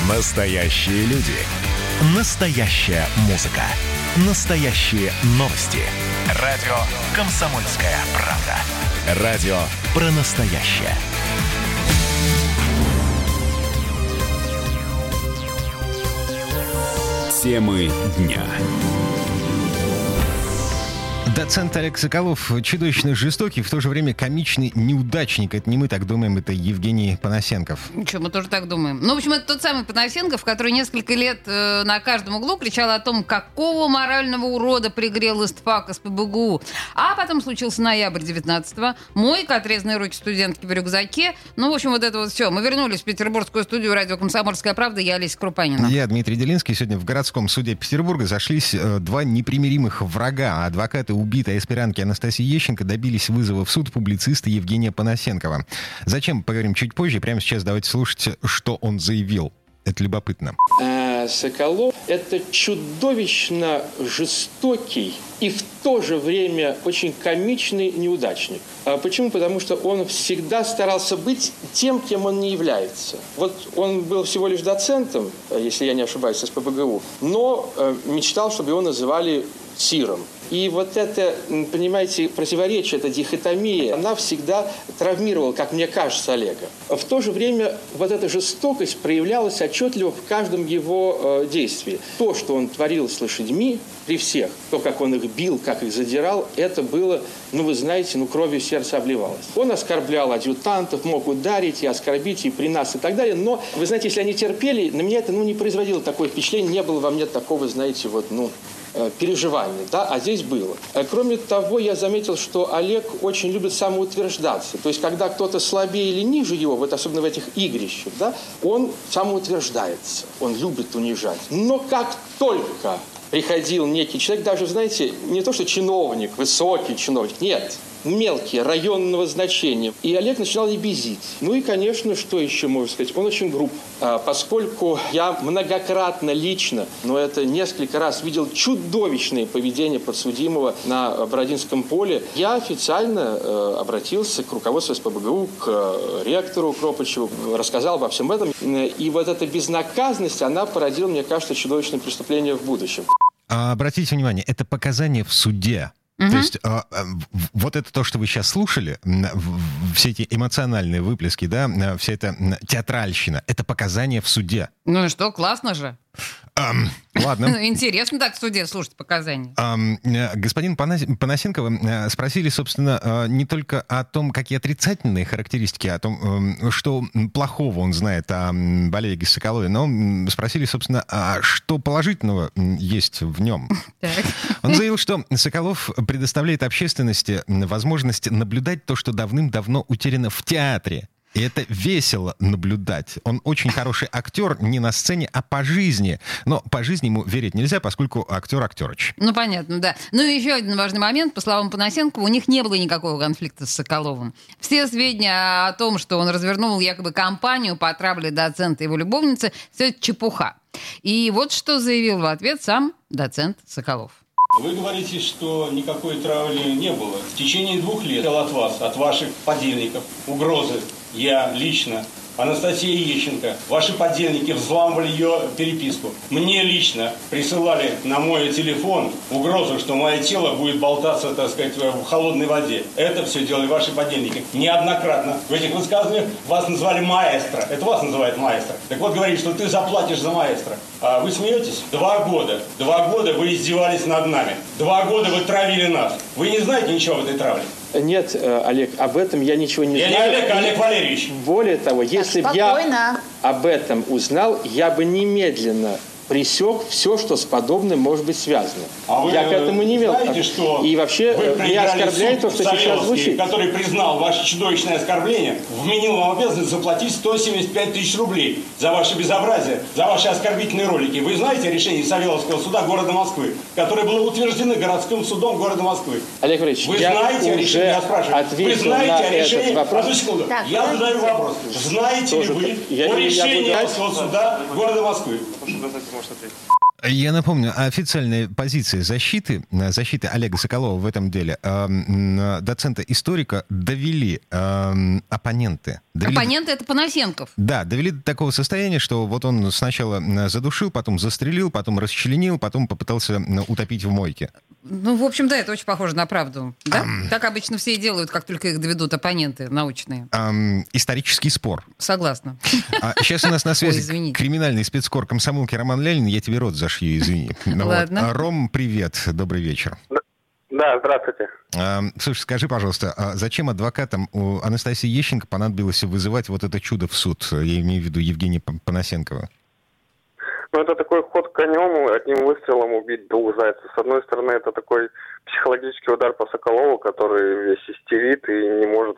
Настоящие люди. Настоящая музыка. Настоящие новости. Радио «Комсомольская правда». Радио про настоящее. Темы дня. Доцент Олег Соколов чудовищно жестокий, в то же время комичный неудачник. Это не мы так думаем, это Евгений Панасенков. Ничего, мы тоже так думаем. Ну, в общем, это тот самый Панасенков, который несколько лет на каждом углу кричал о том, какого морального урода пригрел истфак СПбГУ. А потом случился ноябрь 19-го, мойка, отрезанные руки студентки в рюкзаке. Ну, в общем, вот это вот все. Мы вернулись в петербургскую студию радио «Комсомольская правда». Я Олеся Крупанина. Я Дмитрий Делинский. Сегодня в городском суде Петербурга зашлись два непримиримых врага. Адвокаты убитой аспирантки Анастасии Ещенко добились вызова в суд публициста Евгения Панасенкова. Зачем, поговорим чуть позже. Прямо сейчас давайте слушать, что он заявил. Это любопытно. Соколов – это чудовищно жестокий и в то же время очень комичный неудачник. Почему? Потому что он всегда старался быть тем, кем он не является. Вот он был всего лишь доцентом, если я не ошибаюсь, СПбГУ, но мечтал, чтобы его называли Сиром. И вот это, понимаете, противоречие, эта дихотомия, она всегда травмировала, как мне кажется, Олега. В то же время вот эта жестокость проявлялась отчетливо в каждом его действии. То, что он творил с лошадьми при всех, то, как он их бил, как их задирал, это было, вы знаете, кровью сердце обливалось. Он оскорблял адъютантов, мог ударить и оскорбить и при нас и так далее. Но, вы знаете, если они терпели, на меня это не производило такое впечатление, не было во мне такого, знаете, переживания, да, а здесь было. Кроме того, я заметил, что Олег очень любит самоутверждаться. То есть, когда кто-то слабее или ниже его, вот особенно в этих игрищах, да, он самоутверждается, он любит унижать. Но как только приходил некий человек, даже, знаете, не то что чиновник, высокий чиновник, нет, мелкие, районного значения. И Олег начинал лебезить. И, конечно, что еще можно сказать? Он очень груб. Поскольку я многократно лично, но это несколько раз видел чудовищное поведение подсудимого на Бородинском поле, я официально обратился к руководству СПбГУ, к ректору Кропачеву, рассказал обо всем этом. И вот эта безнаказанность, она породила, мне кажется, чудовищное преступление в будущем. Обратите внимание, это показания в суде. То есть вот это то, что вы сейчас слушали, все эти эмоциональные выплески, да, вся эта театральщина, это показания в суде. Ну и что, классно же. Ладно. Интересно так в суде слушать показания. Господин Панасенкова спросили, собственно, не только о том, какие отрицательные характеристики, о том, что плохого он знает о Олеге Соколове, но спросили, собственно, что положительного есть в нем. Он заявил, что Соколов предоставляет общественности возможность наблюдать то, что давным-давно утеряно в театре. И это весело наблюдать. Он очень хороший актер не на сцене, а по жизни. Но по жизни ему верить нельзя, поскольку актер актерыч. Понятно, да. И еще один важный момент. По словам Панасенкова, у них не было никакого конфликта с Соколовым. Все сведения о том, что он развернул якобы кампанию по отравле доцента и его любовницы, все это чепуха. И вот что заявил в ответ сам доцент Соколов. Вы говорите, что никакой травли не было. В течение 2 лет от вас, от ваших подельников, угрозы. Я лично, Анастасия Ещенко, ваши подельники взламывали ее переписку. Мне лично присылали на мой телефон угрозу, что мое тело будет болтаться, так сказать, в холодной воде. Это все делали ваши подельники. Неоднократно. В этих высказываниях вас называли маэстро. Это вас называют маэстро. Так вот, говорили, что ты заплатишь за маэстро. А вы смеетесь? 2 года. 2 года вы издевались над нами. 2 года вы травили нас. Вы не знаете ничего в этой травле? Нет, Олег, об этом я ничего не знаю. Я не Олег, а Олег Валерьевич. Более того, если бы я об этом узнал, я бы немедленно пресек все, что с подобным может быть связано. Я к этому не имел. Знаете, что и вообще меня оскорбляет то, что сейчас звучит. Который признал ваше чудовищное оскорбление, вменил вам обязанность заплатить 175 тысяч рублей за ваше безобразие, за ваши оскорбительные ролики. Вы знаете решение Савеловского суда города Москвы, которое было утверждено городским судом города Москвы? Олег Валерьевич, вы знаете решение, я спрашиваю, вы знаете решение, одну секунду, я задаю вопрос, знаете ли вы о решении городского суда города Москвы? Я напомню, официальная позиция защиты Олега Соколова в этом деле, доцента-историка, довели оппоненты. Оппоненты — это Панасенков. Да, довели до такого состояния, что вот он сначала задушил, потом застрелил, потом расчленил, потом попытался утопить в мойке. Ну, в общем, да, это очень похоже на правду. Да? Так обычно все и делают, как только их доведут оппоненты научные. Исторический спор. Согласна. Сейчас у нас на связи извините. криминальный спецкор комсомолки Роман Лялин. Я тебе рот зашью, извини. Ладно. Ром, привет, добрый вечер. Да, здравствуйте. Слушай, скажи, пожалуйста, зачем адвокатам у Анастасии Ещенко понадобилось вызывать вот это чудо в суд? Я имею в виду Евгения Панасенкова. Ну, это такой ход конем, одним выстрелом убить двух зайцев. С одной стороны, это такой психологический удар по Соколову, который весь истерит и не может,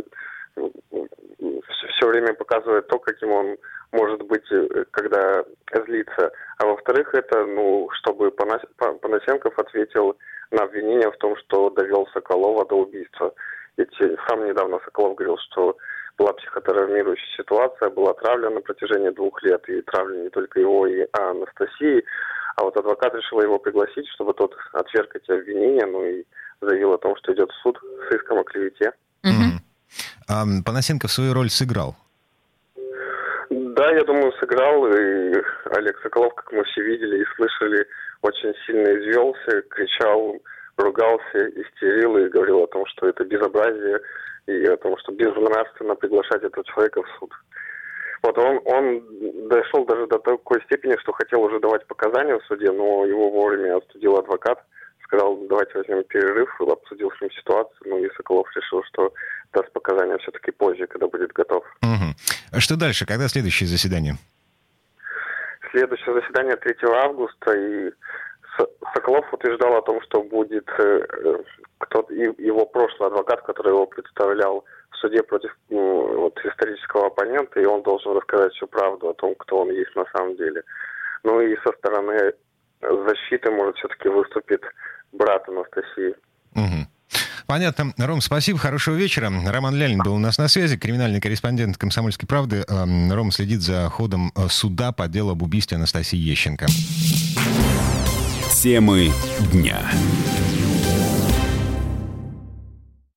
все время показывает то, каким он может быть, когда злится. А во-вторых, это, чтобы Панасенков ответил на обвинение в том, что довел Соколова до убийства. Ведь сам недавно Соколов говорил, что была психотравмирующая ситуация, была травля на протяжении 2 лет, и травля не только его, и Анастасии. А вот адвокат решил его пригласить, чтобы тот отверг эти обвинения, и заявил о том, что идет в суд с иском о клевете. Панасенков свою роль сыграл? Да, я думаю, сыграл, и Олег Соколов, как мы все видели и слышали, очень сильно извелся, кричал, ругался, истерил и говорил о том, что это безобразие, и о том, что безнравственно приглашать этого человека в суд. Вот он дошел даже до такой степени, что хотел уже давать показания в суде, но его вовремя отстудил адвокат, сказал, давайте возьмем перерыв, обсудил с ним ситуацию, и Соколов решил, что даст показания все-таки позже, когда будет готов. Угу. Что дальше? Когда следующее заседание? Следующее заседание 3 августа, и Соколов утверждал о том, что будет кто-то, его прошлый адвокат, который его представлял в суде против исторического оппонента, и он должен рассказать всю правду о том, кто он есть на самом деле. И со стороны защиты, может, все-таки выступит брат Анастасии. Угу. Понятно. Ром, спасибо, хорошего вечера. Роман Лялин был у нас на связи, криминальный корреспондент «Комсомольской правды». Ром следит за ходом суда по делу об убийстве Анастасии Ещенко. Темы дня.